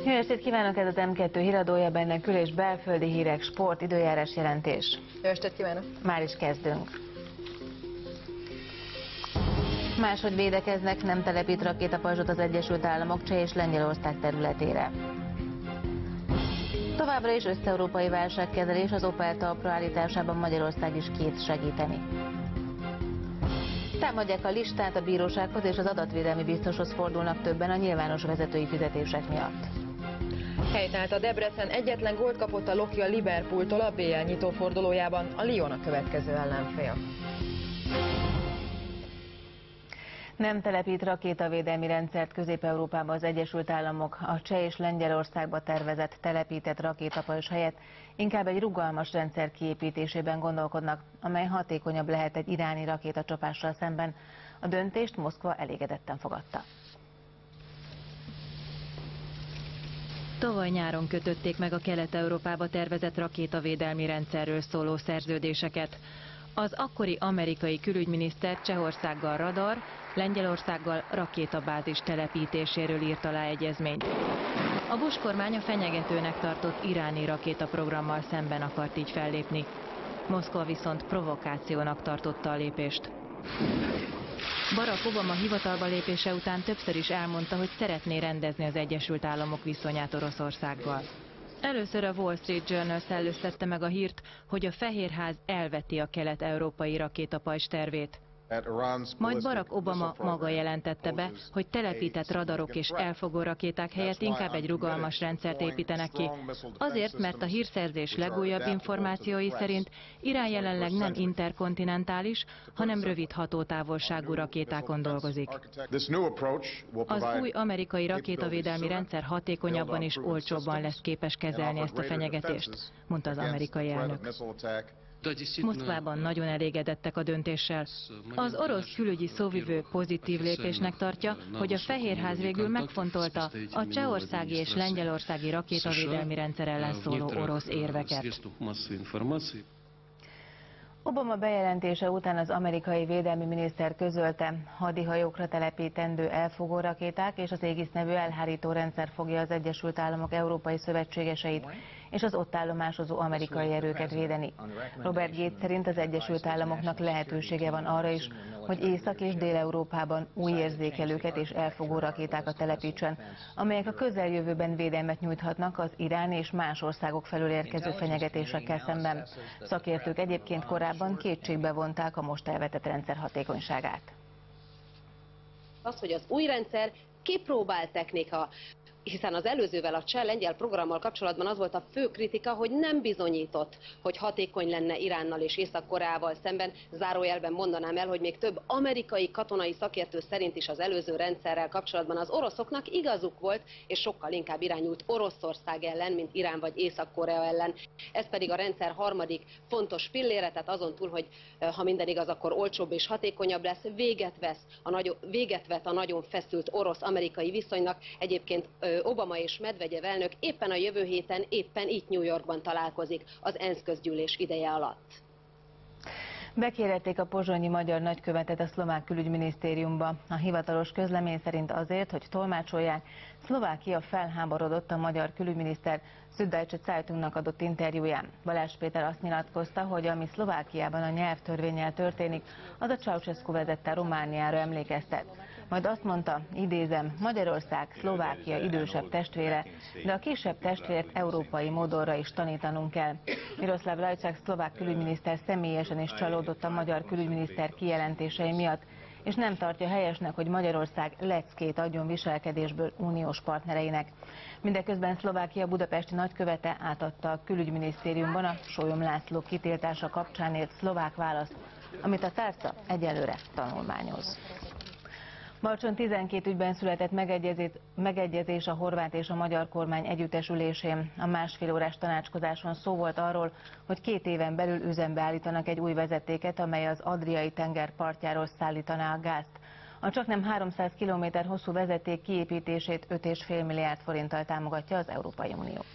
Jó estét kívánok, ez az M2 híradója, benne kül- és belföldi hírek, sport, időjárás jelentés. Jó estét kívánok! Már is kezdünk. Máshogy védekeznek, nem telepít rakétapajzsot az Egyesült Államok Cseh és Lengyelország területére. Továbbra is összeurópai válságkezelés, az Opel talpra állításában Magyarország is kész segíteni. Támadják a listát, a bírósághoz és az adatvédelmi biztoshoz fordulnak többen a nyilvános vezetői fizetések miatt. Helytált a Debrecen, egyetlen gólt kapott a Loki a Liverpooltól a BL nyitófordulójában, a Lyon a következő ellenfél. Nem telepít rakétavédelmi rendszert Közép-Európába az Egyesült Államok, a Cseh és Lengyelországba tervezett telepített rakétapajzs helyett inkább egy rugalmas rendszer kiépítésében gondolkodnak, amely hatékonyabb lehet egy iráni rakétacsapással szemben. A döntést Moszkva elégedetten fogadta. Tavaly nyáron kötötték meg a Kelet-Európába tervezett rakétavédelmi rendszerről szóló szerződéseket. Az akkori amerikai külügyminiszter Csehországgal radar, Lengyelországgal rakétabázis telepítéséről írt alá egyezményt. A Bush kormány a fenyegetőnek tartott iráni rakétaprogrammal szemben akart így fellépni. Moszkva viszont provokációnak tartotta a lépést. Barack Obama hivatalba lépése után többször is elmondta, hogy szeretné rendezni az Egyesült Államok viszonyát Oroszországgal. Először a Wall Street Journal szellőztette meg a hírt, hogy a Fehérház elveti a kelet-európai rakétapajzs tervét. Majd Barack Obama maga jelentette be, hogy telepített radarok és elfogó rakéták helyett inkább egy rugalmas rendszert építenek ki. Azért, mert a hírszerzés legújabb információi szerint Irán jelenleg nem interkontinentális, hanem rövid hatótávolságú rakétákon dolgozik. Az új amerikai rakétavédelmi rendszer hatékonyabban és olcsóbban lesz képes kezelni ezt a fenyegetést, mondta az amerikai elnök. Moszkvában nagyon elégedettek a döntéssel. Az orosz külügyi szóvivő pozitív lépésnek tartja, hogy a Fehérház végül megfontolta a csehországi és lengyelországi rakétavédelmi rendszer ellen szóló orosz érveket. Obama bejelentése után az amerikai védelmi miniszter közölte, hadihajókra telepítendő elfogó rakéták és az Aegis nevű elhárító rendszer fogja az Egyesült Államok európai szövetségeseit és az ott állomásozó amerikai erőket védeni. Robert Gates szerint az Egyesült Államoknak lehetősége van arra is, hogy Észak- és Dél-Európában új érzékelőket és elfogó rakétákat telepítsen, amelyek a közeljövőben védelmet nyújthatnak az Irán és más országok felől érkező fenyegetésekkel szemben. Szakértők egyébként korábban kétségbe vonták a most elvetett rendszer hatékonyságát. Az, hogy az új rendszer kipróbált technika, hiszen az előzővel, a cseh-lengyel programmal kapcsolatban az volt a fő kritika, hogy nem bizonyított, hogy hatékony lenne Iránnal és Észak-Koreával szemben. Zárójelben mondanám el, hogy még több amerikai katonai szakértő szerint is az előző rendszerrel kapcsolatban az oroszoknak igazuk volt, és sokkal inkább irányult Oroszország ellen, mint Irán vagy Észak-Korea ellen. Ez pedig a rendszer harmadik fontos pillére, tehát azon túl, hogy ha minden igaz, akkor olcsóbb és hatékonyabb lesz, véget vet a nagyon feszült orosz-amerikai viszonynak. Egyébként Obama és Medvegyev elnök éppen a jövő héten, éppen itt New Yorkban találkozik az ENSZ közgyűlés ideje alatt. Bekérhették a pozsonyi magyar nagykövetet a szlovák külügyminisztériumba. A hivatalos közlemény szerint azért, hogy tolmácsolják, Szlovákia felháborodott a magyar külügyminiszter Süddeutsche Zeitungnak adott interjúján. Balázs Péter azt nyilatkozta, hogy ami Szlovákiában a nyelvtörvénnyel történik, az a Ceausescu vezette Romániára emlékeztet. Majd azt mondta, idézem, Magyarország Szlovákia idősebb testvére, de a kisebb testvért európai modorra is tanítanunk kell. Miroslav Lajčák szlovák külügyminiszter személyesen is csalódott a magyar külügyminiszter kijelentései miatt, és nem tartja helyesnek, hogy Magyarország leckét adjon viselkedésből uniós partnereinek. Mindeközben Szlovákia budapesti nagykövete átadta a külügyminisztériumban a Sólyom László kitiltása kapcsán ért szlovák választ, amit a tárca egyelőre tanulmányoz. Balcson 12 ügyben született megegyezés a horvát és a magyar kormány együttesülésén. A másfél órás tanácskozáson szó volt arról, hogy 2 éven belül üzembe állítanak egy új vezetéket, amely az Adriai tenger partjáról szállítaná a gázt. A csaknem 300 km hosszú vezeték kiépítését 5,5 milliárd forinttal támogatja az Európai Unió.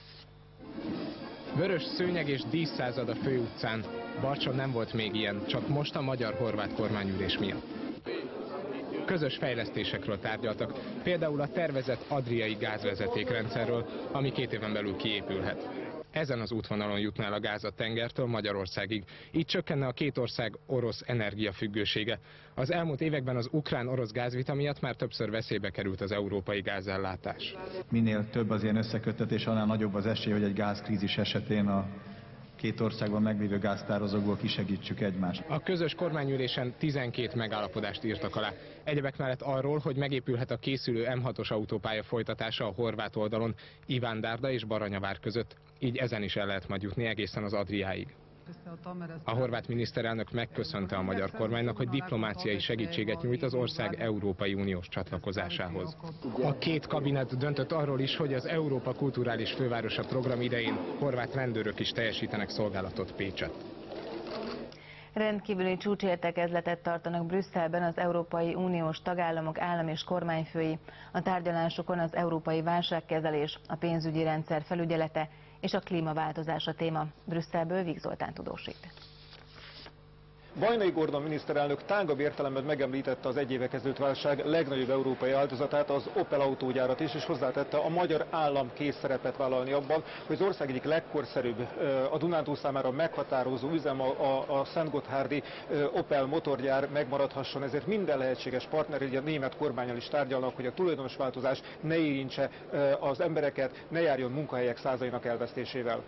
Vörös szőnyeg és díszszázad a főutcán. Balcson nem volt még ilyen, csak most a magyar-horvát kormányülés miatt. Közös fejlesztésekről tárgyaltak, például a tervezett adriai gázvezetékrendszerről, ami 2 éven belül kiépülhet. Ezen az útvonalon jutna el a gáz a tengertől Magyarországig. Így csökkenne a két ország orosz energiafüggősége. Az elmúlt években az ukrán-orosz gázvita miatt már többször veszélybe került az európai gázellátás. Minél több az ilyen összeköttetés, annál nagyobb az esély, hogy egy gázkrízis esetén a két országban meglévő gáztározókból kisegítsük egymást. A közös kormányülésen 12 megállapodást írtak alá. Egyebek mellett arról, hogy megépülhet a készülő M6-os autópálya folytatása a horvát oldalon Iván-Dárda és Baranyavár között. Így ezen is el lehet majd jutni egészen az Adriáig. A horvát miniszterelnök megköszönte a magyar kormánynak, hogy diplomáciai segítséget nyújt az ország Európai Uniós csatlakozásához. A két kabinet döntött arról is, hogy az Európa Kulturális Fővárosa program idején horvát rendőrök is teljesítenek szolgálatot Pécsett. Rendkívüli csúcsértekezletet tartanak Brüsszelben az Európai Uniós tagállamok állam- és kormányfői. A tárgyalásokon az európai válságkezelés, a pénzügyi rendszer felügyelete és a klímaváltozás a téma. Brüsszelből Víg Zoltán tudósít. Vajnai Gordon miniszterelnök tágabb értelemben megemlítette az egy éve kezdődött válság legnagyobb európai áldozatát, az Opel autógyárat is, és hozzátette, a magyar állam kész szerepet vállalni abban, hogy az ország egyik legkorszerűbb, a Dunántúl számára meghatározó üzem, a Szentgotthárdi Opel motorgyár megmaradhasson, ezért minden lehetséges partner, így a német kormánnyal is tárgyalnak, hogy a tulajdonosváltozás ne érintse az embereket, ne járjon munkahelyek százainak elvesztésével.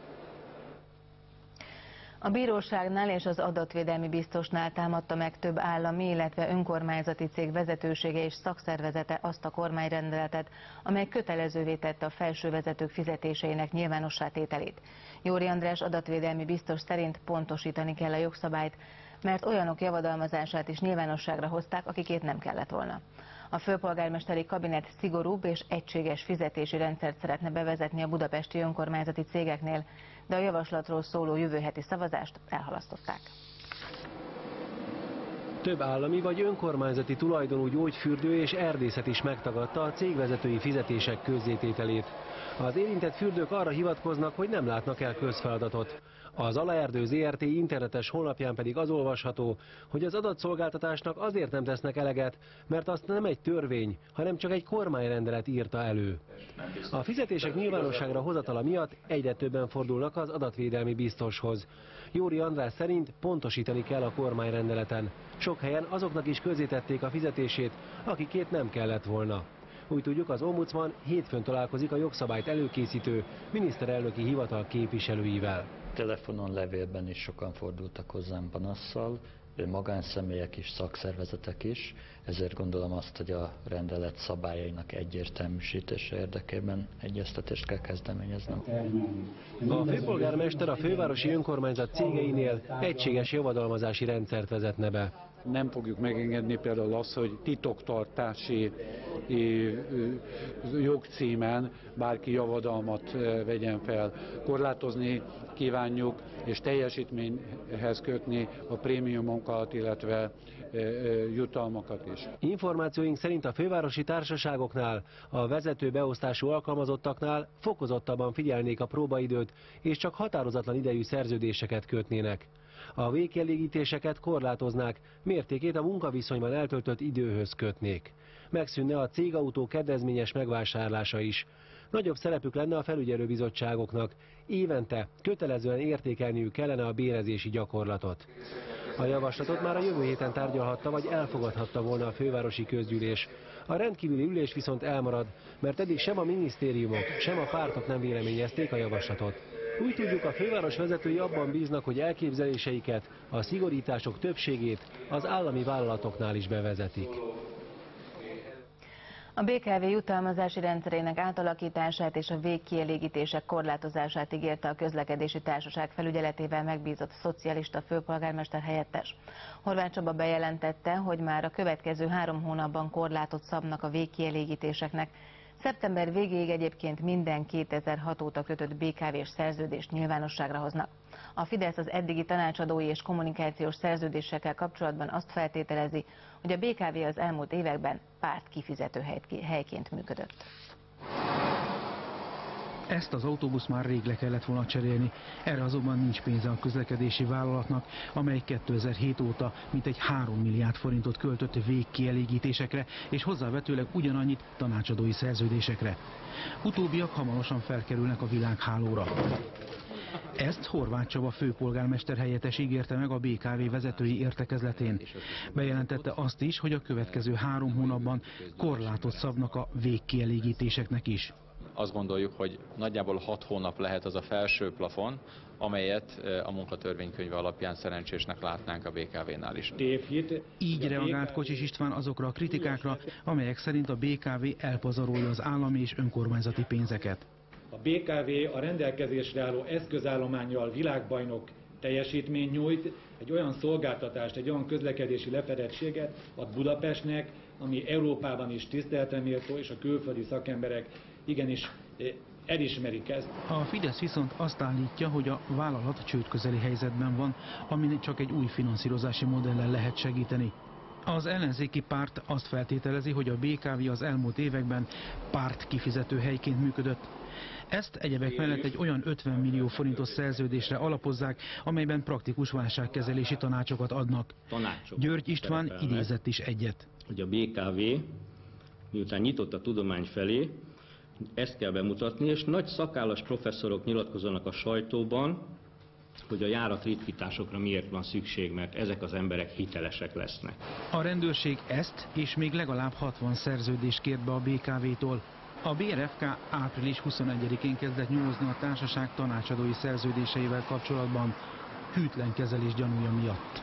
A bíróságnál és az adatvédelmi biztosnál támadta meg több állami, illetve önkormányzati cég vezetősége és szakszervezete azt a kormányrendeletet, amely kötelezővé tette a felső vezetők fizetéseinek nyilvánossá tételét. Jóri András adatvédelmi biztos szerint pontosítani kell a jogszabályt, mert olyanok javadalmazását is nyilvánosságra hozták, akikét nem kellett volna. A főpolgármesteri kabinet szigorúbb és egységes fizetési rendszert szeretne bevezetni a budapesti önkormányzati cégeknél, de a javaslatról szóló jövő heti szavazást elhalasztották. Több állami vagy önkormányzati tulajdonú gyógyfürdő és erdészet is megtagadta a cégvezetői fizetések közzétételét. Az érintett fürdők arra hivatkoznak, hogy nem látnak el közfeladatot. Az Alaerdő ZRT internetes honlapján pedig az olvasható, hogy az adatszolgáltatásnak azért nem tesznek eleget, mert azt nem egy törvény, hanem csak egy kormányrendelet írta elő. A fizetések nyilvánosságra hozatala miatt egyre többen fordulnak az adatvédelmi biztoshoz. Jóri András szerint pontosítani kell a kormányrendeleten. Sok helyen azoknak is közzétették a fizetését, akikét nem kellett volna. Úgy tudjuk, az ombudsman hétfőn találkozik a jogszabályt előkészítő miniszterelnöki hivatal képviselőivel. Telefonon, levélben is sokan fordultak hozzám panasszal, magánszemélyek is, szakszervezetek is, ezért gondolom azt, hogy a rendelet szabályainak egyértelműsítése érdekében egyeztetést kell kezdeményeznem. A főpolgármester a fővárosi önkormányzat cégeinél egységes javadalmazási rendszert vezetne be. Nem fogjuk megengedni például azt, hogy titoktartási jogcímen bárki javadalmat vegyen fel. Korlátozni kívánjuk és teljesítményhez kötni a prémiumokat, illetve jutalmakat is. Információink szerint a fővárosi társaságoknál, a vezető beosztású alkalmazottaknál fokozottabban figyelnék a próbaidőt, és csak határozatlan idejű szerződéseket kötnének. A végkielégítéseket korlátoznák, mértékét a munkaviszonyban eltöltött időhöz kötnék. Megszűnne a cégautó kedvezményes megvásárlása is. Nagyobb szerepük lenne a felügyelőbizottságoknak, évente kötelezően értékelniük kellene a bérezési gyakorlatot. A javaslatot már a jövő héten tárgyalhatta vagy elfogadhatta volna a fővárosi közgyűlés. A rendkívüli ülés viszont elmarad, mert eddig sem a minisztériumok, sem a pártok nem véleményezték a javaslatot. Úgy tudjuk, a főváros vezetői abban bíznak, hogy elképzeléseiket, a szigorítások többségét az állami vállalatoknál is bevezetik. A BKV jutalmazási rendszerének átalakítását és a végkielégítések korlátozását ígérte a közlekedési társaság felügyeletével megbízott szocialista főpolgármester helyettes. Horváth Csaba bejelentette, hogy már a következő 3 hónapban korlátot szabnak a végkielégítéseknek. Szeptember végéig egyébként minden 2006 óta kötött BKV-s szerződést nyilvánosságra hoznak. A Fidesz az eddigi tanácsadói és kommunikációs szerződésekkel kapcsolatban azt feltételezi, hogy a BKV az elmúlt években párt kifizető helyként működött. Ezt az autóbusz már rég le kellett volna cserélni, erre azonban nincs pénze a közlekedési vállalatnak, amely 2007 óta mintegy 3 milliárd forintot költött végkielégítésekre, és hozzávetőleg ugyanannyit tanácsadói szerződésekre. Utóbbiak hamarosan felkerülnek a világhálóra. Ezt Horváth Csaba főpolgármester helyettes ígérte meg a BKV vezetői értekezletén. Bejelentette azt is, hogy a következő 3 hónapban korlátot szabnak a végkielégítéseknek is. Azt gondoljuk, hogy nagyjából 6 hónap lehet az a felső plafon, amelyet a munkatörvénykönyve alapján szerencsésnek látnánk a BKV-nál is. Így reagált Kocsis István azokra a kritikákra, amelyek szerint a BKV elpazarolja az állami és önkormányzati pénzeket. A BKV a rendelkezésre álló eszközállománnyal világbajnok teljesítményt nyújt, egy olyan szolgáltatást, egy olyan közlekedési lefedettséget ad Budapestnek, ami Európában is tiszteletre méltó, és a külföldi szakemberek igenis elismerik ezt. A Fidesz viszont azt állítja, hogy a vállalat csődközeli helyzetben van, amin csak egy új finanszírozási modellel lehet segíteni. Az ellenzéki párt azt feltételezi, hogy a BKV az elmúlt években párt kifizető helyként működött. Ezt egyebek mellett egy olyan 50 millió forintos szerződésre alapozzák, amelyben praktikus válságkezelési tanácsokat adnak. György István idézett is egyet. Hogy a BKV miután nyitott a tudomány felé, ezt kell bemutatni, és nagy szakállas professzorok nyilatkozzanak a sajtóban, hogy a járatritkításokra miért van szükség, mert ezek az emberek hitelesek lesznek. A rendőrség ezt és még legalább 60 szerződést kért be a BKV-tól. A BRFK április 21-én kezdett nyomozni a társaság tanácsadói szerződéseivel kapcsolatban, hűtlen kezelés gyanúja miatt.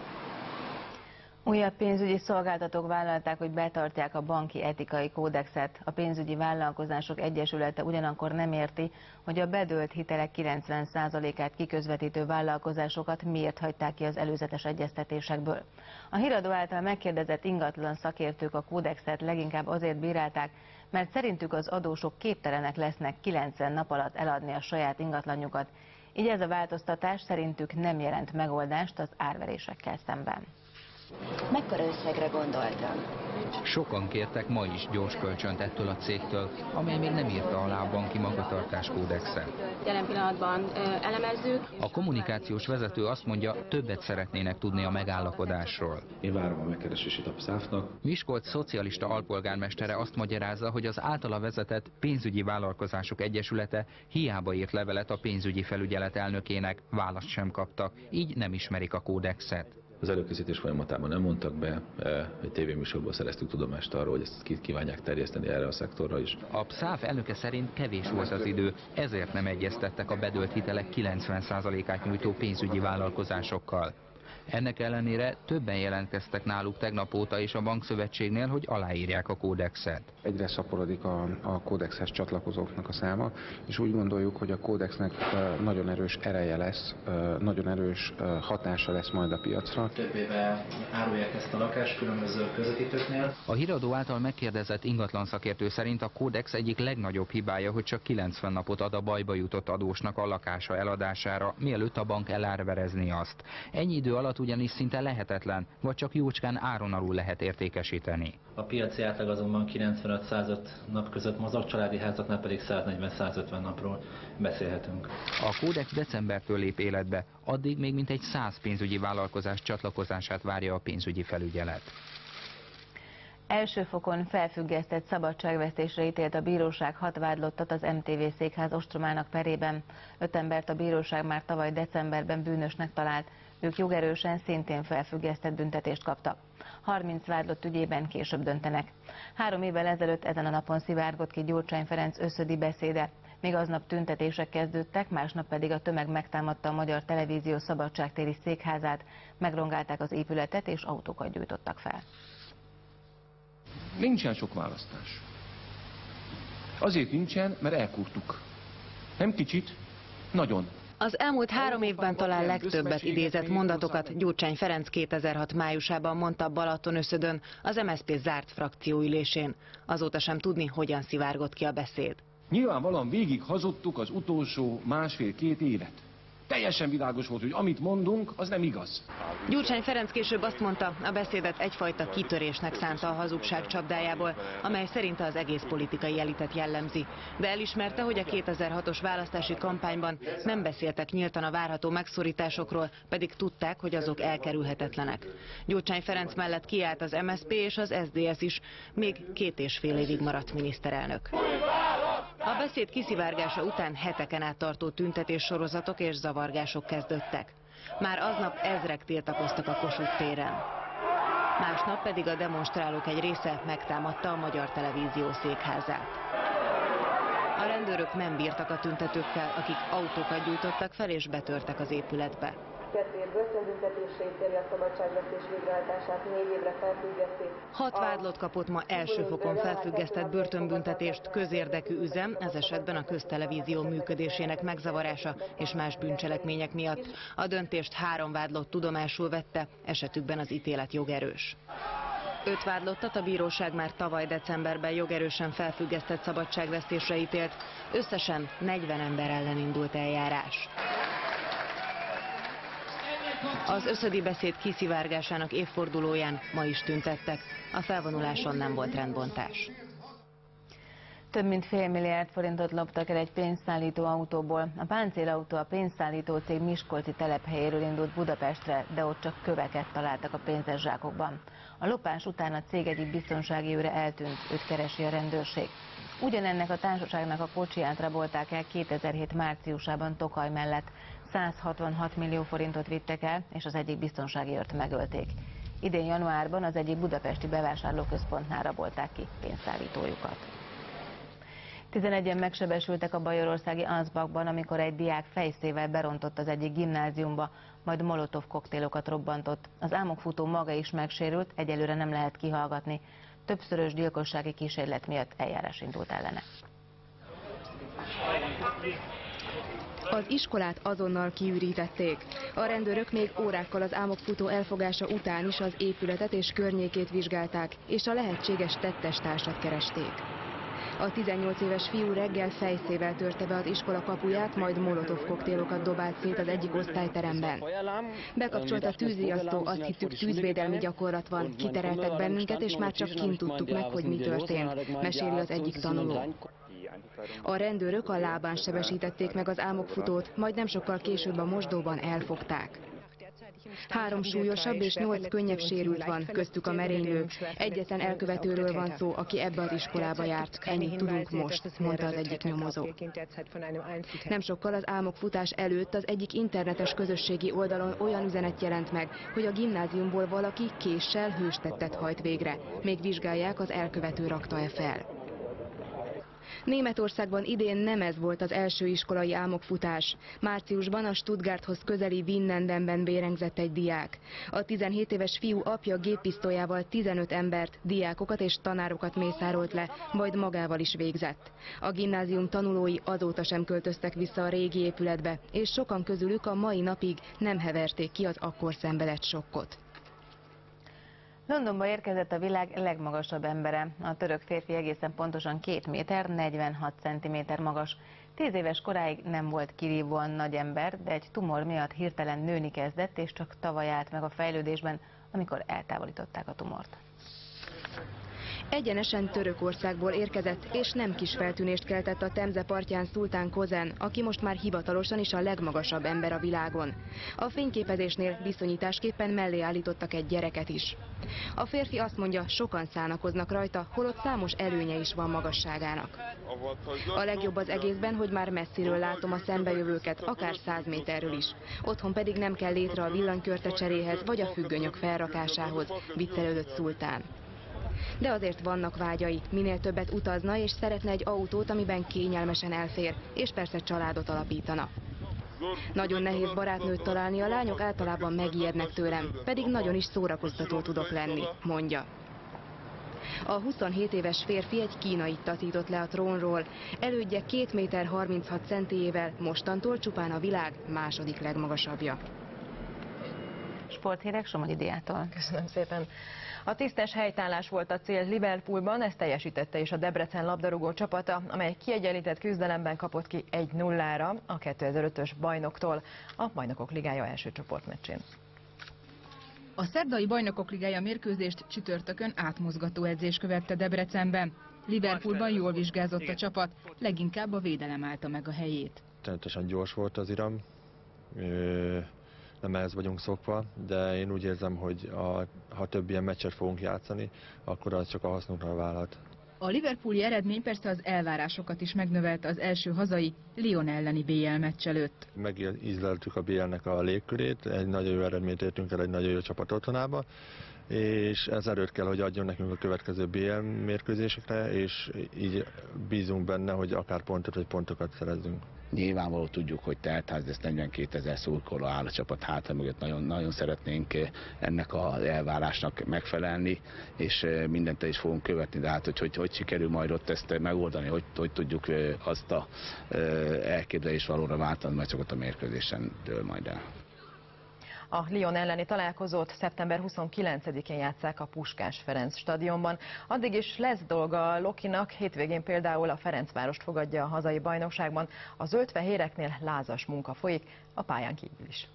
Újabb pénzügyi szolgáltatók vállalták, hogy betartják a banki etikai kódexet. A pénzügyi vállalkozások egyesülete ugyanakkor nem érti, hogy a bedőlt hitelek 90%-át kiközvetítő vállalkozásokat miért hagyták ki az előzetes egyeztetésekből. A híradó által megkérdezett ingatlan szakértők a kódexet leginkább azért bírálták, mert szerintük az adósok képtelenek lesznek 90 nap alatt eladni a saját ingatlanjukat. Így ez a változtatás szerintük nem jelent megoldást az árverésekkel szemben. Mekkora összegre gondoltam? Sokan kértek ma is gyors kölcsönt ettől a cégtől, amely még nem írta alá a banki magatartás kódexet. Jelen pillanatban elemezzük. A kommunikációs vezető azt mondja, többet szeretnének tudni a megállapodásról. Én várom a megkeresését a PSZÁF-nak. Miskolc szocialista alpolgármestere azt magyarázza, hogy az általa vezetett pénzügyi vállalkozások egyesülete hiába írt levelet a pénzügyi felügyelet elnökének, választ sem kaptak, így nem ismerik a kódexet. Az előkészítés folyamatában nem mondtak be, egy tévéműsorból szereztük tudomást arról, hogy ezt kívánják terjeszteni erre a szektorra is. A PSZÁF elnöke szerint kevés volt az idő, ezért nem egyeztettek a bedőlt hitelek 90%-át nyújtó pénzügyi vállalkozásokkal. Ennek ellenére többen jelentkeztek náluk tegnap óta is a bankszövetségnél, hogy aláírják a kódexet. Egyre szaporodik a kódexhez csatlakozóknak a száma, és úgy gondoljuk, hogy a kódexnek nagyon erős ereje lesz, nagyon erős hatása lesz majd a piacra. Több éve árulják ezt a lakást különböző közvetítőknél. A híradó által megkérdezett ingatlan szakértő szerint a kódex egyik legnagyobb hibája, hogy csak 90 napot ad a bajba jutott adósnak a lakása eladására, mielőtt a bank elárverezné azt. Ennyi idő alatt ugyanis szinte lehetetlen, vagy csak jócskán áron alul lehet értékesíteni. A piaci átlag azonban 95-105 nap között mozog, családi házaknál pedig 140-150 napról beszélhetünk. A kódex decembertől lép életbe, addig még mintegy 100 pénzügyi vállalkozás csatlakozását várja a pénzügyi felügyelet. Első fokon felfüggesztett szabadságvesztésre ítélt a bíróság 6 vádlottat az MTV székház ostromának perében. 5 embert a bíróság már tavaly decemberben bűnösnek talált, ők jogerősen szintén felfüggesztett büntetést kaptak. 30 vádlott ügyében később döntenek. 3 évvel ezelőtt ezen a napon szivárgott ki Gyurcsány Ferenc összödi beszéde. Még aznap tüntetések kezdődtek, másnap pedig a tömeg megtámadta a Magyar Televízió szabadságtéri székházát, megrongálták az épületet és autókat gyújtottak fel. Nincsen sok választás. Azért nincsen, mert elkurtuk. Nem kicsit, nagyon. Az elmúlt 3 évben talán legtöbbet idézett mondatokat Gyurcsány Ferenc 2006 májusában mondta Balatonöszödön, az MSZP zárt frakcióülésén. Azóta sem tudni, hogyan szivárgott ki a beszéd. Nyilvánvalóan végig hazudtuk az utolsó 1,5-2 évet. Teljesen világos volt, hogy amit mondunk, az nem igaz. Gyurcsány Ferenc később azt mondta, a beszédet egyfajta kitörésnek szánta a hazugság csapdájából, amely szerinte az egész politikai elitet jellemzi. De elismerte, hogy a 2006-os választási kampányban nem beszéltek nyíltan a várható megszorításokról, pedig tudták, hogy azok elkerülhetetlenek. Gyurcsány Ferenc mellett kiállt az MSZP és az SZDSZ is, még 2,5 évig maradt miniszterelnök. A beszéd kiszivárgása után heteken át tartó tüntetéssorozatok és zavargások kezdődtek. Már aznap ezrek tiltakoztak a Kossuth téren. Másnap pedig a demonstrálók egy része megtámadta a Magyar Televízió székházát. A rendőrök nem bírtak a tüntetőkkel, akik autókat gyújtottak fel és betörtek az épületbe. Kettőért börtönbüntetésre ítéli a szabadságvesztés végrehajtását, 4 évre felfüggeszti. 6 vádlott kapott ma első fokon felfüggesztett börtönbüntetést, közérdekű üzem, ez esetben a köztelevízió működésének megzavarása és más bűncselekmények miatt. A döntést 3 vádlott tudomásul vette, esetükben az ítélet jogerős. 5 vádlottat a bíróság már tavaly decemberben jogerősen felfüggesztett szabadságvesztésre ítélt, összesen 40 ember ellen indult eljárás. Az összödi beszéd kiszivárgásának évfordulóján ma is tüntettek. A felvonuláson nem volt rendbontás. Több mint fél milliárd forintot loptak el egy pénzszállító autóból. A páncélautó a pénzszállító cég miskolci telephelyéről indult Budapestre, de ott csak köveket találtak a pénzes zsákokban. A lopás után a cég egyik biztonsági őre eltűnt, őt keresi a rendőrség. Ugyanennek a társaságnak a kocsiját rabolták el 2007 márciusában Tokaj mellett. 166 millió forintot vittek el, és az egyik biztonsági őrt megölték. Idén januárban az egyik budapesti bevásárlóközpontnál rabolták ki pénzszállítójukat. 11-en megsebesültek a bajorországi Ansbachban, amikor egy diák fejszével berontott az egyik gimnáziumba, majd molotov koktélokat robbantott. Az álmokfutó maga is megsérült, egyelőre nem lehet kihallgatni. Többszörös gyilkossági kísérlet miatt eljárás indult ellene. Az iskolát azonnal kiürítették. A rendőrök még órákkal az álmokfutó elfogása után is az épületet és környékét vizsgálták, és a lehetséges tettestársat keresték. A 18 éves fiú reggel fejszével törte be az iskola kapuját, majd molotov koktélokat dobált szét az egyik osztályteremben. Bekapcsolt a tűzriasztó, azt hittük, tűzvédelmi gyakorlat van, kitereltek bennünket, és már csak kint tudtuk meg, hogy mi történt, meséli az egyik tanuló. A rendőrök a lábán sebesítették meg az álmokfutót, majd nem sokkal később a mosdóban elfogták. 3 súlyosabb és 8 könnyebb sérült van, köztük a merénylő. Egyetlen elkövetőről van szó, aki ebbe az iskolába járt. Ennyit tudunk most, mondta az egyik nyomozó. Nem sokkal az álmokfutás előtt az egyik internetes közösségi oldalon olyan üzenet jelent meg, hogy a gimnáziumból valaki késsel hőstettet hajt végre. Még vizsgálják, az elkövető rakta-e fel. Németországban idén nem ez volt az első iskolai álmokfutás. Márciusban a Stuttgarthoz közeli Winnendenben bérengzett egy diák. A 17 éves fiú apja géppisztolyával 15 embert, diákokat és tanárokat mészárolt le, majd magával is végzett. A gimnázium tanulói azóta sem költöztek vissza a régi épületbe, és sokan közülük a mai napig nem heverték ki az akkor szenvedett sokkot. Londonba érkezett a világ legmagasabb embere. A török férfi egészen pontosan 2 méter, 46 centiméter magas. 10 éves koráig nem volt kirívóan nagy ember, de egy tumor miatt hirtelen nőni kezdett, és csak tavaly állt meg a fejlődésben, amikor eltávolították a tumort. Egyenesen Törökországból érkezett, és nem kis feltűnést keltett a Temze partján Szultán Kozen, aki most már hivatalosan is a legmagasabb ember a világon. A fényképezésnél viszonyításképpen mellé állítottak egy gyereket is. A férfi azt mondja, sokan szánakoznak rajta, holott számos előnye is van magasságának. A legjobb az egészben, hogy már messziről látom a szembejövőket, akár 100 méterről is. Otthon pedig nem kell létre a villanykörte cseréhez, vagy a függönyök felrakásához, viccelődött Szultán. De azért vannak vágyai, minél többet utazna és szeretne egy autót, amiben kényelmesen elfér, és persze családot alapítana. Nagyon nehéz barátnőt találni, a lányok általában megijednek tőlem, pedig nagyon is szórakoztató tudok lenni, mondja. A 27 éves férfi egy kínait taszított le a trónról, elődje 2 méter 36 centéjével, mostantól csupán a világ második legmagasabbja. Sporthírek Somogyi Diától. Köszönöm szépen. A tisztes helytállás volt a cél Liverpoolban, ezt teljesítette is a Debrecen labdarúgó csapata, amely kiegyenlített küzdelemben kapott ki 1-0-ra a 2005-ös bajnoktól a Bajnokok Ligája első csoportmeccsén. A szerdai Bajnokok Ligája mérkőzést csütörtökön átmozgató edzés követte Debrecenben. Liverpoolban jól vizsgázott a csapat, leginkább a védelem állta meg a helyét. Természetesen gyors volt az iram, nem ehhez vagyunk szokva, de én úgy érzem, hogy ha több ilyen meccset fogunk játszani, akkor az csak a hasznunkra válhat. A liverpooli eredmény persze az elvárásokat is megnövelte az első hazai Lyon elleni BL meccs előtt. Megízleltük a BL-nek a légkörét, egy nagyon jó eredményt értünk el egy nagyon jó csapat otthonába, és ez erőt kell, hogy adjon nekünk a következő BL mérkőzésekre, és így bízunk benne, hogy akár pontot vagy pontokat szerezzünk. Nyilvánvaló tudjuk, hogy teltház, de 42 000 szurkoló áll a csapat hátra mögött. Nagyon szeretnénk ennek az elvárásnak megfelelni, és mindent is fogunk követni, de hát hogy sikerül majd ott ezt megoldani, hogy tudjuk azt a elképzelés valóra váltani, mert csak ott a mérkőzésen dől majd el. A Lyon elleni találkozót szeptember 29-én játsszák a Puskás Ferenc stadionban. Addig is lesz dolga a Lokinak, hétvégén például a Ferencvárost fogadja a hazai bajnokságban. A zöldfehéreknél lázas munka folyik, a pályán kívül is.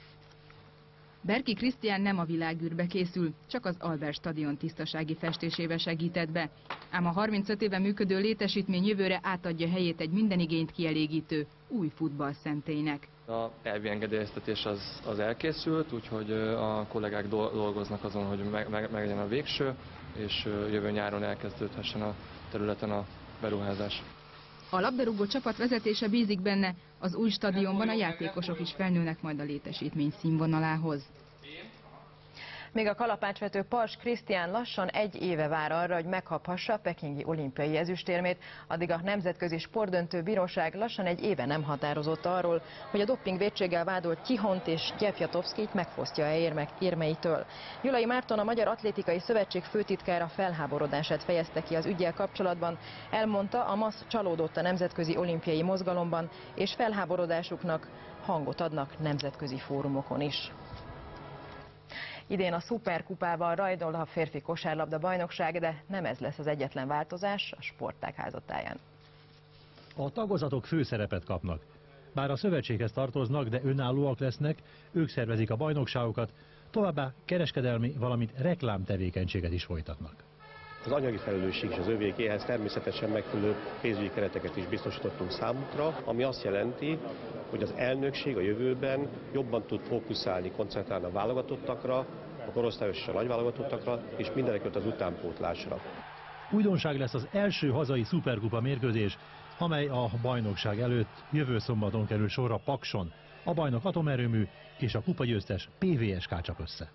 Berki Krisztián nem a világűrbe készül, csak az Albert stadion tisztasági festésébe segített be. Ám a 35 éve működő létesítmény jövőre átadja helyét egy minden igényt kielégítő új futballszentélynek. A elvi engedélyeztetés az elkészült, úgyhogy a kollégák dolgoznak azon, hogy meglegyen a végső, és jövő nyáron elkezdődhessen a területen a beruházás. A labdarúgó csapat vezetése bízik benne, az új stadionban a játékosok is felnőnek majd a létesítmény színvonalához. Még a kalapácsvető Pars Krisztián lassan 1 éve vár arra, hogy megkaphassa a pekingi olimpiai ezüstérmét, addig a Nemzetközi Sportdöntő Bíróság lassan 1 éve nem határozott arról, hogy a doppingvétséggel vádolt Tihont és Gyefjatovszkijt megfosztja-e érmeitől. Gyulai Márton, a Magyar Atlétikai Szövetség főtitkára felháborodását fejezte ki az üggyel kapcsolatban. Elmondta, a MASZ csalódott a nemzetközi olimpiai mozgalomban, és felháborodásuknak hangot adnak nemzetközi fórumokon is. Idén a szuperkupával rajdol a férfi kosárlabda bajnokság, de nem ez lesz az egyetlen változás a sportág házatáján. A tagozatok főszerepet kapnak. Bár a szövetséghez tartoznak, de önállóak lesznek, ők szervezik a bajnokságokat, továbbá kereskedelmi, valamint reklámtevékenységet is folytatnak. Az anyagi felelősség is az övékéhez, természetesen megfelelő pénzügyi kereteket is biztosítottunk számukra, ami azt jelenti, hogy az elnökség a jövőben jobban tud fókuszálni, koncentrálni a válogatottakra, a korosztályos és a nagyválogatottakra, és mindenekült az utánpótlásra. Újdonság lesz az első hazai szuperkupa mérkőzés, amely a bajnokság előtt jövő szombaton kerül sorra Pakson. A bajnok atomerőmű és a kupagyőztes PVSK csap össze.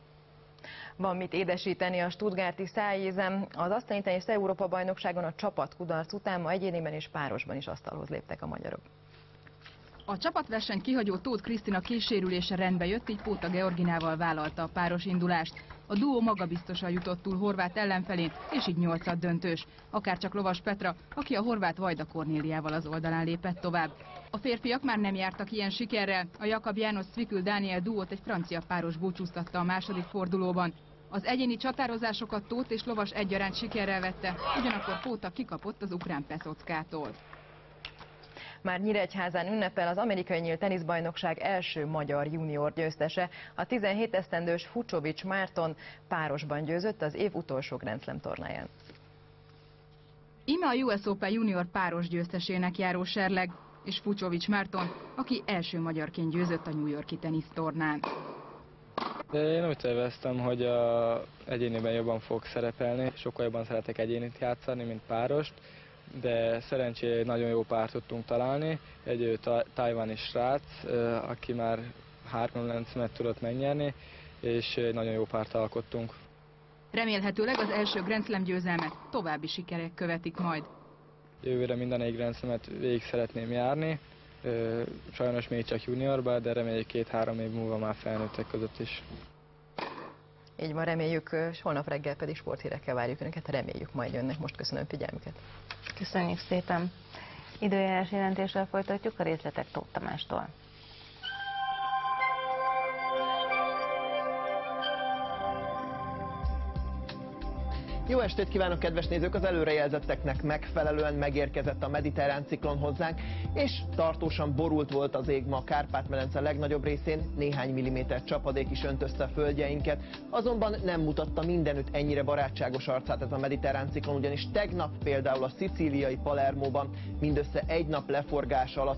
Van mit édesíteni a stuttgarti szájézen. Az asztali tenisz Európa-bajnokságon a csapat kudarc után ma egyéniben és párosban is asztalhoz léptek a magyarok. A csapatverseny kihagyó Tóth Krisztina kísérülése rendbe jött, így Póta Georginával vállalta a páros indulást. A duó magabiztosan jutott túl horvát ellenfelén, és így 8. döntős. Akárcsak Lovas Petra, aki a horvát Vajda Kornéliával az oldalán lépett tovább. A férfiak már nem jártak ilyen sikerrel. A Jakab János Cvikül Dániel duót egy francia páros búcsúztatta a második fordulóban. Az egyéni csatározásokat Tóth és Lovas egyaránt sikerrel vette, ugyanakkor Póta kikapott az ukrán Peszockától. Már Nyíregyházán ünnepel az amerikai nyílt teniszbajnokság első magyar junior győztese. A 17 esztendős Fucsovics Márton párosban győzött az év utolsó Grand Slam tornáján. Íme a US Open junior páros győztesének járó serleg, és Fucsovics Márton, aki első magyarként győzött a New York-i tenisztornán. Én úgy terveztem, hogy egyéniben jobban fogok szerepelni, sokkal jobban szeretek egyénit játszani, mint párost. De szerencsére nagyon jó párt tudtunk találni, egy tajvani srác, aki már 3 lencemet tudott megnyerni, és nagyon jó párt alkottunk. Remélhetőleg az első Grand Slam győzelmet további sikerek követik majd. Jövőre minden egy Grand Slamet végig szeretném járni, sajnos még csak juniorba, de reméljük 2-3 év múlva már felnőttek között is. Így van, reméljük, és holnap reggel pedig sporthírekkel várjuk Önöket, reméljük majd jönnek. Most köszönöm figyelmüket. Köszönjük szépen. Időjárás jelentéssel folytatjuk, a részletek Tóth Tamástól. Jó estét kívánok, kedves nézők! Az előrejelzetteknek megfelelően megérkezett a mediterrán ciklon hozzánk, és tartósan borult volt az ég ma a Kárpát-medence legnagyobb részén, néhány milliméter csapadék is öntözte a földjeinket, azonban nem mutatta mindenütt ennyire barátságos arcát ez a mediterrán ciklon, ugyanis tegnap például a szicíliai Palermóban mindössze egy nap leforgása alatt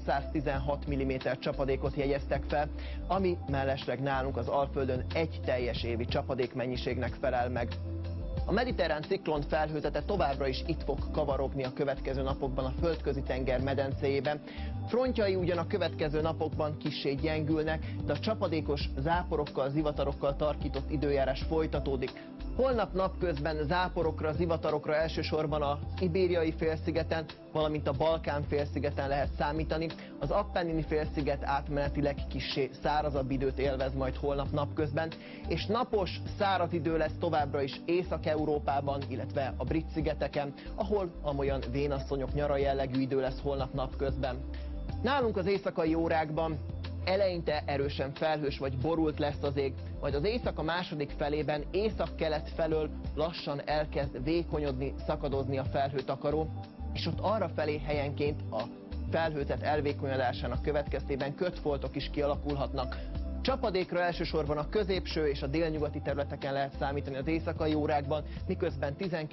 516 mm csapadékot jegyeztek fel, ami mellesleg nálunk az Alföldön egy teljes évi csapadékmennyiségnek felel meg. A mediterrán ciklon felhőzete továbbra is itt fog kavarogni a következő napokban a Földközi-tenger medencéjében. Frontjai ugyan a következő napokban kissé gyengülnek, de a csapadékos záporokkal, zivatarokkal tarkított időjárás folytatódik. Holnap napközben záporokra, zivatarokra elsősorban az Ibériai félszigeten, valamint a Balkán félszigeten lehet számítani. Az Appennini félsziget átmenetileg kissé szárazabb időt élvez majd holnap napközben, és napos, száraz idő lesz továbbra is Észak-Európában, illetve a Brit-szigeteken, ahol amolyan vénasszonyok nyara jellegű idő lesz holnap napközben. Nálunk az éjszakai órákban eleinte erősen felhős vagy borult lesz az ég, majd az éjszaka második felében észak-kelet felől lassan elkezd vékonyodni, szakadozni a felhőtakaró, és ott arra felé helyenként a felhőzet elvékonyodásának következtében kötfoltok is kialakulhatnak. Csapadékra elsősorban a középső és a délnyugati területeken lehet számítani az éjszakai órákban, miközben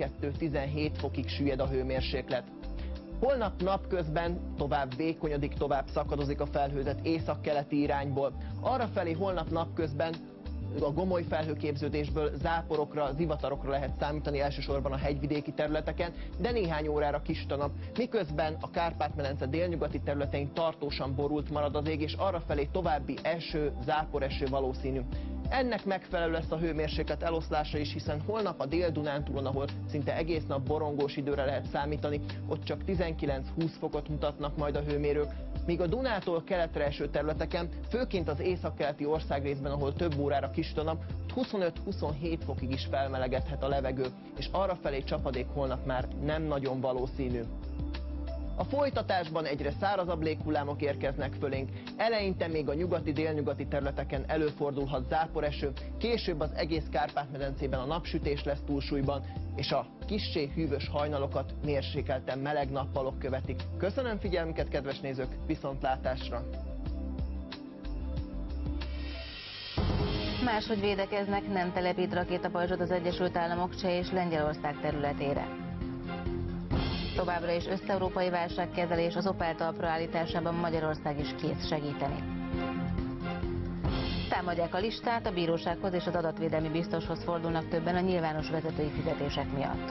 12-17 fokig süllyed a hőmérséklet. Holnap napközben tovább vékonyodik, tovább szakadozik a felhőzet északkeleti irányból. Arrafelé holnap napközben a gomoly felhőképződésből záporokra, zivatarokra lehet számítani elsősorban a hegyvidéki területeken, de néhány órára kis tanap, miközben a Kárpát-medence délnyugati területein tartósan borult marad az ég, és arrafelé további eső, záporeső valószínű. Ennek megfelelő lesz a hőmérséklet eloszlása is, hiszen holnap a Dél-Dunántúlon, ahol szinte egész nap borongós időre lehet számítani, ott csak 19-20 fokot mutatnak majd a hőmérők, míg a Dunától keletre eső területeken, főként az északkeleti országrészben, ahol több órára kis tanap, 25-27 fokig is felmelegedhet a levegő, és arrafelé csapadék holnap már nem nagyon valószínű. A folytatásban egyre szárazabb léghullámok érkeznek fölénk, eleinte még a nyugati-délnyugati területeken előfordulhat záporeső, később az egész Kárpát-medencében a napsütés lesz túlsúlyban, és a kissé hűvös hajnalokat mérsékelten meleg nappalok követik. Köszönöm figyelmüket, kedves nézők, viszontlátásra! Máshogy védekeznek, nem telepít rakétapajzsot az Egyesült Államok Cseh és Lengyelország területére. Továbbra is összeurópai válságkezelés, az Opel talpra állításában Magyarország is kész segíteni. Támadják a listát, a bírósághoz és az adatvédelmi biztoshoz fordulnak többen a nyilvános vezetői fizetések miatt.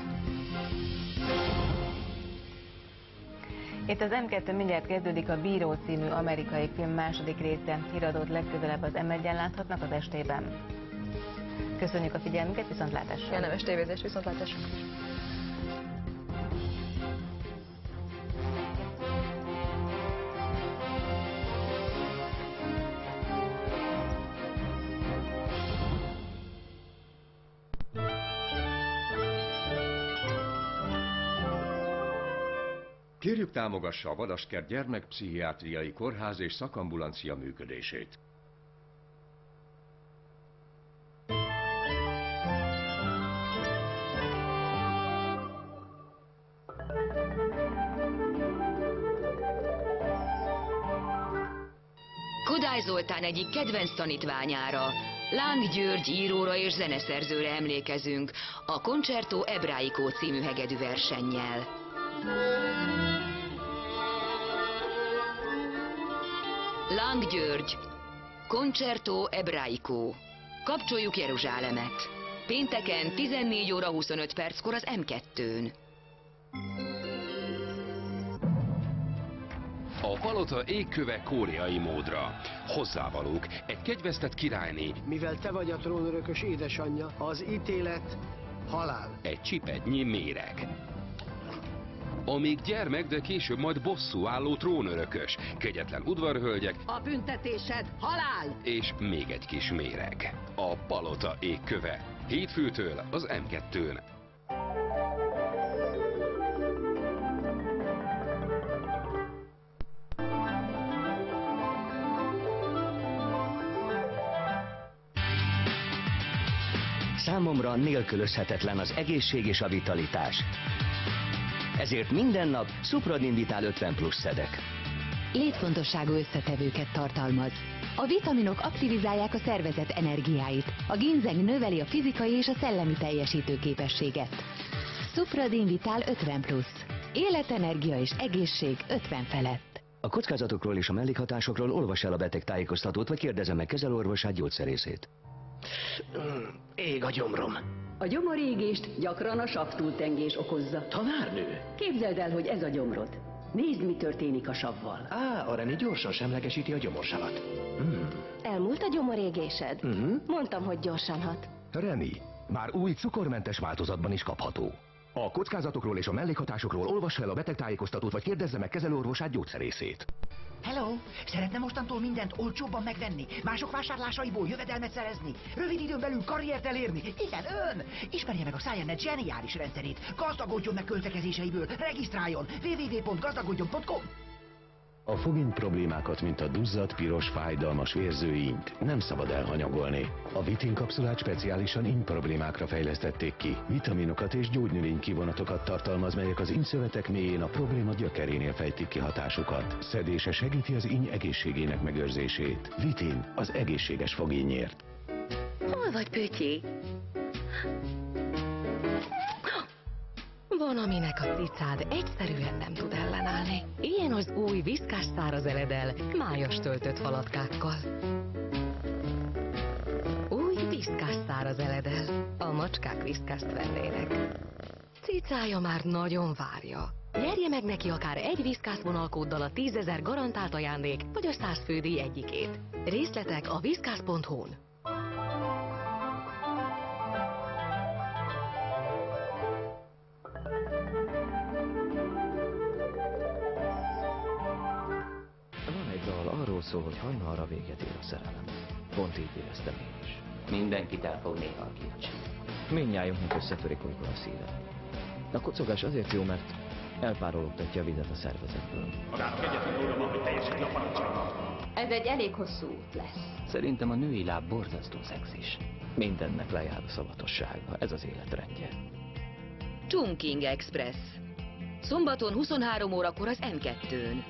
Itt az M2 mindjárt kezdődik, a Bíró című amerikai film második része, híradót legközelebb az M1-en láthatnak az estében. Köszönjük a figyelmünket, viszontlátásra! Kellemes tévézés, viszontlátásra! Kérjük, támogassa a Vadaskert gyermekpszichiátriai kórház és szakambulancia működését. Kodály Zoltán egyik kedvenc tanítványára, Láng György íróra és zeneszerzőre emlékezünk a Concerto Ebraico című hegedű versennyel. Láng György, Concerto Ebraico. Kapcsoljuk Jeruzsálemet. Pénteken 14 óra 25 perckor az M2-n. A palota égköve koreai módra. Hozzávalók, egy kegyvesztett királyné. Mivel te vagy a trónörökös édesanyja, az ítélet halál. Egy csipetnyi méreg. Amíg gyermek, de később majd bosszúálló trónörökös, kegyetlen udvarhölgyek. A büntetésed halál! És még egy kis méreg. A palota égköve. Hétfőtől az M2-n. Számomra nélkülözhetetlen az egészség és a vitalitás. Ezért minden nap Supradin Vital 50 plusz szedek. Létfontosságú összetevőket tartalmaz. A vitaminok aktivizálják a szervezet energiáit. A ginzeng növeli a fizikai és a szellemi teljesítőképességet. Supradin Vital 50 plusz. Életenergia és egészség 50 felett. A kockázatokról és a mellékhatásokról olvas el a betegtájékoztatót, vagy kérdezze meg kezelőorvosát, gyógyszerészét. Ég a gyomrom. A gyomorégést gyakran a savtúltengés okozza. Tanárnő? Képzeld el, hogy ez a gyomrod. Nézd, mi történik a savval. A Reni gyorsan semlegesíti a gyomorsavat. Elmúlt a gyomorégésed? Mondtam, hogy gyorsan hat. Reni, már új cukormentes változatban is kapható. A kockázatokról és a mellékhatásokról olvassa el a betegtájékoztatót, vagy kérdezze meg kezelőorvosát, gyógyszerészét. Hello! Szeretne mostantól mindent olcsóbban megvenni? Mások vásárlásaiból jövedelmet szerezni? Rövid időn belül karriert elérni? Igen, ön! Ismerje meg a Science zseniális rendszerét! Gazdagodjon meg költekezéseiből! Regisztráljon! www.gazdagodjon.com. A fogint problémákat, mint a duzzadt, piros, fájdalmas vérzőínyt nem szabad elhanyagolni. A Vitin kapszulát speciálisan íny problémákra fejlesztették ki. Vitaminokat és gyógynövény kivonatokat tartalmaz, melyek az ínyszövetek mélyén a probléma gyökerénél fejtik ki hatásukat. Szedése segíti az íny egészségének megőrzését. Vitin, az egészséges fogínyért. Hol vagy, Pötyi? Van, aminek a cicád egyszerűen nem tud ellenállni. Ilyen az új Viszkás száraz eledel, májas töltött halatkákkal. Új Viszkás száraz eledel. A macskák viszkászt vennének. Cicája már nagyon várja. Nyerje meg neki akár egy Viszkász vonalkóddal a 10 000 garantált ajándék, vagy a 100 fődíj egyikét. Részletek a viszkász.hu-n. Arról szól, hogy hajnalra véget ér a szerelem. Pont így éreztem én is. Mindenkit el fog néha a kincs. Mindnyájunknak összetörik olykor a szíve. A kocogás azért jó, mert elpárologtatja a vizet a szervezetből. Magának egyetlen óra van, hogy teljesítse a parancsot. Ez egy elég hosszú út lesz. Szerintem a női láb borzasztó szexis. Mindennek lejár a szavatossága, ez az életrendje. Chungking Express. Szombaton 23 órakor az M2-n.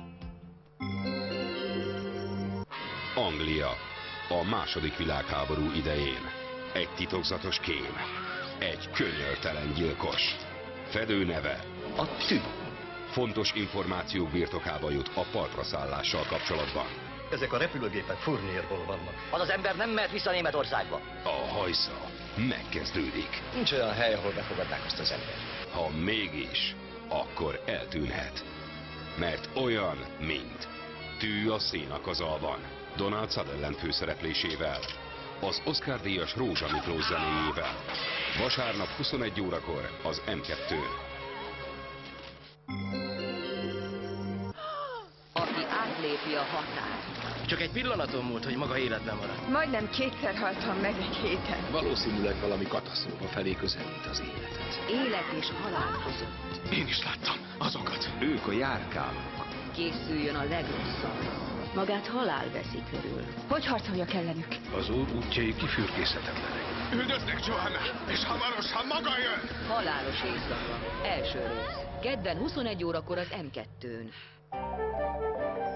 Anglia. A második világháború idején. Egy titokzatos kém. Egy könyörtelen gyilkos. Fedő neve a Tű. Fontos információk birtokába jut a partraszállással kapcsolatban. Ezek a repülőgépek Fournierból vannak. Az az ember nem mehet vissza Németországba. A hajsza megkezdődik. Nincs olyan hely, ahol befogadnák azt az embert. Ha mégis, akkor eltűnhet. Mert olyan, mint Tű a szénakazalban. Donald Sutherland főszereplésével, az Oscar-díjas Rózsa Miklós zenéjével. Vasárnap 21 órakor az M2-n. Aki átlépi a határ. Csak egy pillanaton múlt, hogy maga életben maradt. Majdnem kétszer haltam meg egy héten. Valószínűleg valami katasztrófa felé közelít az életet. Élet és halál között. Én is láttam azokat. Ők a járkálók. Készüljön a legrosszabb. Magát halál veszi körül. Hogy harcoljak ellenük? Az úr útjai kifürkészhetetlenek. Üldöznek Johanna, és hamarosan maga jön! Halálos éjszaka. Első rész. Kedden 21 órakor az M2-n.